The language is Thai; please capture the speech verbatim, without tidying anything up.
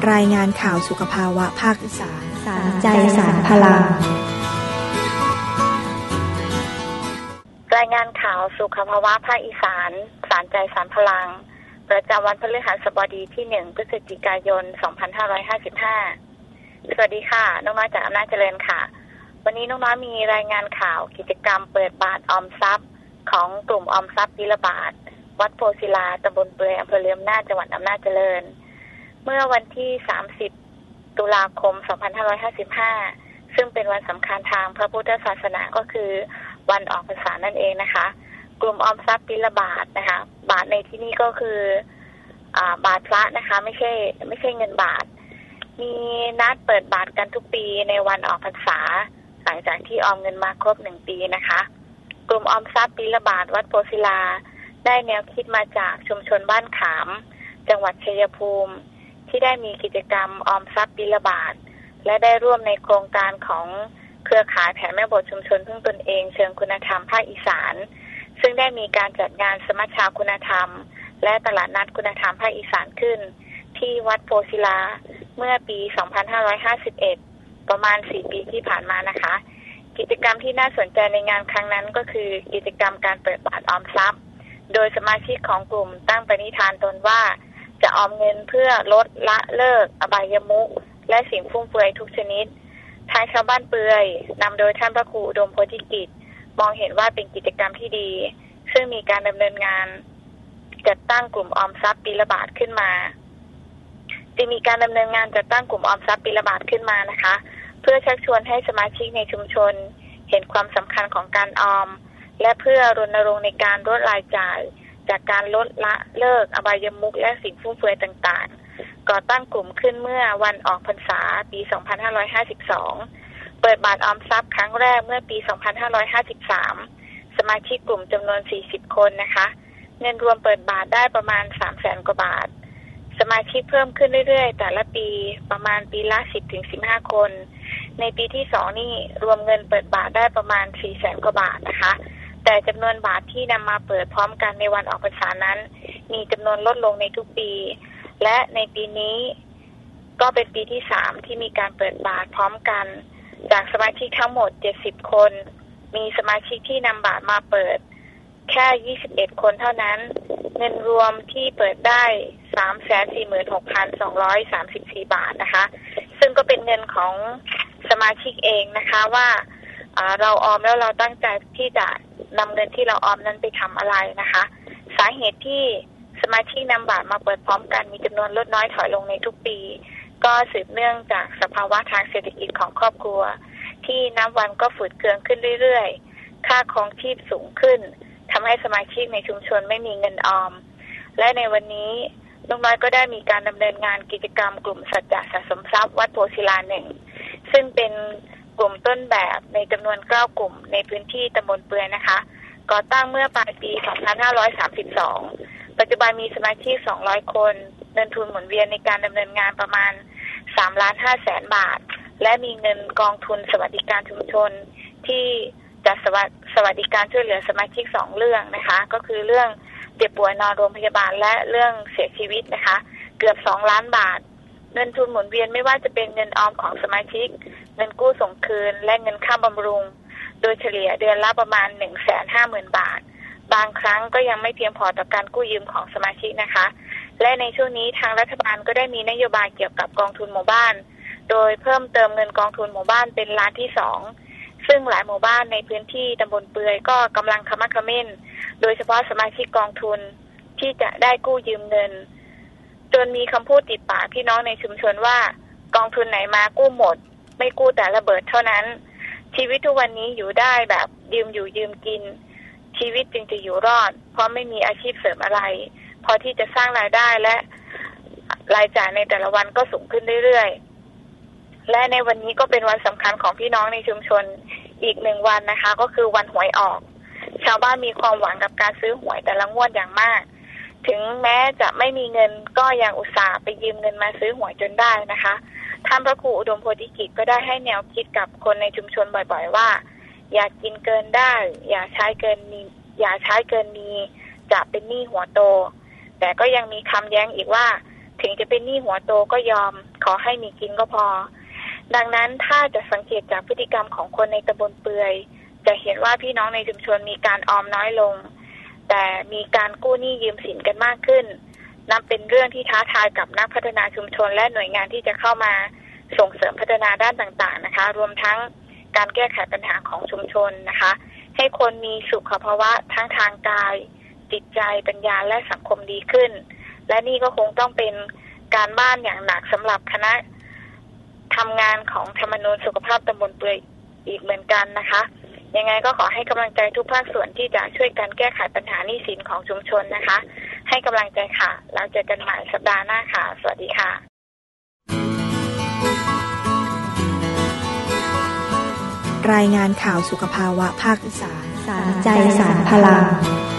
รายงานข่าวสุขภาวะภาคอีสานสารใจสารพลังรายงานข่าวสุขภาวะภาคอีสานสารใจสารพลังประจำวันพฤหัสบดีที่หนึ่งพฤศจิกายนสองพันห้าร้อยห้าสิบห้าสวัสดีค่ะน้องน้อยจากอำนาจเจริญค่ะวันนี้น้องน้อยมีรายงานข่าวกิจกรรมเปิดบาทออมทรัพย์ของกลุ่มออมทรัพย์ปีละบาทวัดโพศิลาตำบลเปือยอำเภอเลียมนาจจังหวัดอำนาจเจริญเมื่อวันที่สามสิบตุลาคมสองพันห้าร้อยห้าสิบห้าซึ่งเป็นวันสำคัญทางพระพุทธศาสนาก็คือวันออกพรรษานั่นเองนะคะกลุ่มออมทรัพย์ปีละบาทนะคะบาทในที่นี้ก็คืออ่าบาทพระนะคะไม่ใช่ไม่ใช่เงินบาทมีนัดเปิดบาทกันทุกปีในวันออกพรรษาหลังจากที่ออมเงินมาครบหนึ่งปีนะคะกลุ่มออมทรัพย์ปีละบาทวัดโพศิลาได้แนวคิดมาจากชุมชนบ้านขามจังหวัดชัยภูมิที่ได้มีกิจกรรมออมทรัพย์ปีละบาทและได้ร่วมในโครงการของเครือข่ายแผ่แม่บทชุมชนพึ่งตนเองเชิงคุณธรรมภาคอีสานซึ่งได้มีการจัดงานสมัชชาคุณธรรมและตลาดนัดคุณธรรมภาคอีสานขึ้นที่วัดโพศิลาเมื่อปีสองพันห้าร้อยห้าสิบเอ็ดประมาณสี่ปีที่ผ่านมานะคะกิจกรรมที่น่าสนใจในงานครั้งนั้นก็คือกิจกรรมการเปิดบาทออมทรัพย์โดยสมาชิกของกลุ่มตั้งปณิธานตนว่าจะออมเงินเพื่อลดละเลิกอบายมุขและสิ่งฟุ่มเฟือยทุกชนิดทางชาวบ้านเปือยนำโดยท่านพระครูอุดมโพธิกิจมองเห็นว่าเป็นกิจกรรมที่ดีซึ่งมีการดำเนินงานจัดตั้งกลุ่มออมทรัพย์ปีละบาทขึ้นมาจึงมีการดำเนินงานจัดตั้งกลุ่มออมทรัพย์ปีละบาทขึ้นมานะคะเพื่อชักชวนให้สมาชิกในชุมชนเห็นความสำคัญของการออมและเพื่อรณรงค์ในการลดรายจ่ายจากการลดละเลิกอบายมุขและสิ่งฟุ่มเฟือยต่างๆก่อตั้งกลุ่มขึ้นเมื่อวันออกพรรษาปีสองพันห้าร้อยห้าสิบสองเปิดบาทออมทรัพย์ครั้งแรกเมื่อปีสองพันห้าร้อยห้าสิบสามสมาชิกกลุ่มจำนวนสี่สิบคนนะคะเงินรวมเปิดบาทได้ประมาณ สามแสน กว่าบาทสมาชิกเพิ่มขึ้นเรื่อยๆแต่ละปีประมาณปีละ สิบถึงสิบห้า คนในปีที่สองนี่รวมเงินเปิดบาทได้ประมาณ สี่แสน กว่าบาทนะคะแต่จำนวนบาทที่นำมาเปิดพร้อมกันในวันออกพรรษานั้นมีจำนวนลดลงในทุกปีและในปีนี้ก็เป็นปีที่สามที่มีการเปิดบาทพร้อมกันจากสมาชิกทั้งหมดเจ็ดสิบคนมีสมาชิกที่นำบาทมาเปิดแค่ยี่สิบเอ็ดคนเท่านั้นเงินรวมที่เปิดได้ สามแสนสี่หมื่นหกพันสองร้อยสามสิบสี่ บาทนะคะซึ่งก็เป็นเงินของสมาชิกเองนะคะว่าเราออมแล้วเราตั้งใจที่จะนำเงินที่เราออมนั้นไปทำอะไรนะคะสาเหตุที่สมาชิกนำบาทมาเปิดพร้อมกันมีจำนวนลดน้อยถอยลงในทุกปีก็สืบเนื่องจากสภาวะทางเศรษฐกิจของครอบครัวที่นับวันก็ฝืดเคืองขึ้นเรื่อยๆค่าครองชีพสูงขึ้นทำให้สมาชิกในชุมชนไม่มีเงินออมและในวันนี้ลุงน้อยก็ได้มีการดำเนินงานกิจกรรมกลุ่มสัจจะสะสมทรัพย์วัดโพศิลาหนึ่งซึ่งเป็นกลุ่มต้นแบบในจำนวนเก้ากลุ่มในพื้นที่ตำบลเปือยนะคะก่อตั้งเมื่อปลายปีสองพันห้าร้อยสามสิบสองปัจจุบันมีสมาชิกสองร้อยคนเงินทุนหมุนเวียนในการดำเนินงานประมาณสามล้านห้าแสนบาทและมีเงินกองทุนสวัสดิการชุมชนที่จัดสวัสดิการช่วยเหลือสมาชิกสองเรื่องนะคะก็คือเรื่องเจ็บป่วยนอนโรงพยาบาลและเรื่องเสียชีวิตนะคะเกือบสองล้านบาทเงินทุนหมุนเวียนไม่ว่าจะเป็นเงินออมของสมาชิกเงินกู้ส่งคืนและเงินค่าบำรุงโดยเฉลี่ยเดือนละประมาณ หนึ่งแสนห้าหมื่น บาทบางครั้งก็ยังไม่เพียงพอต่อการกู้ยืมของสมาชิกนะคะและในช่วงนี้ทางรัฐบาลก็ได้มีนโยบายเกี่ยวกับกองทุนหมู่บ้านโดยเพิ่มเติมเงินกองทุนหมู่บ้านเป็นล้านที่สองซึ่งหลายหมู่บ้านในพื้นที่ตำบลเปือยก็กำลังขมักเขม้นโดยเฉพาะสมาชิกกองทุนที่จะได้กู้ยืมเงินจนมีคำพูดติดปากพี่น้องในชุมชนว่ากองทุนไหนมากู้หมดไม่กู้แต่ระเบิดเท่านั้นชีวิตทุกวันนี้อยู่ได้แบบยืมอยู่ยืมกินชีวิตจึงจะอยู่รอดเพราะไม่มีอาชีพเสริมอะไรพอที่จะสร้างรายได้และรายจ่ายในแต่ละวันก็สูงขึ้นเรื่อยๆและในวันนี้ก็เป็นวันสำคัญของพี่น้องในชุมชนอีกหนึ่งวันนะคะก็คือวันหวยออกชาวบ้านมีความหวังกับการซื้อหวยแต่ละงวดอย่างมากถึงแม้จะไม่มีเงินก็ยังอุตส่าห์ไปยืมเงินมาซื้อหวยจนได้นะคะท่านพระครูอุดมโพธิกิจก็ได้ให้แนวคิดกับคนในชุมชนบ่อยๆว่าอย่ากินเกินได้อย่าใช้เกินมีอย่าใช้เกินมีจะเป็นหนี้หัวโตแต่ก็ยังมีคำแย้งอีกว่าถึงจะเป็นหนี้หัวโตก็ยอมขอให้มีกินก็พอดังนั้นถ้าจะสังเกตจากพฤติกรรมของคนในตำบลเปือยจะเห็นว่าพี่น้องในชุมชนมีการออมน้อยลงแต่มีการกู้หนี้ยืมสินกันมากขึ้นนับเป็นเรื่องที่ท้าทายกับนักพัฒนาชุมชนและหน่วยงานที่จะเข้ามาส่งเสริมพัฒนาด้านต่างๆนะคะรวมทั้งการแก้ไขปัญหาของชุมชนนะคะให้คนมีสุขภาวะทั้งทางกายจิตใจปัญญาและสังคมดีขึ้นและนี่ก็คงต้องเป็นการบ้านอย่างหนักสำหรับคณะทำงานของธรรมนูญสุขภาพตำบลเปือยอีกเหมือนกันนะคะยังไงก็ขอให้กำลังใจทุกภาคส่วนที่จะช่วยกันแก้ไขปัญหาหนี้สินของชุมชนนะคะให้กำลังใจค่ะแล้วเจอกันใหม่สัปดาห์หน้าค่ะสวัสดีค่ะรายงานข่าวสุขภาวะภาคอีสานสารใจสารพลัง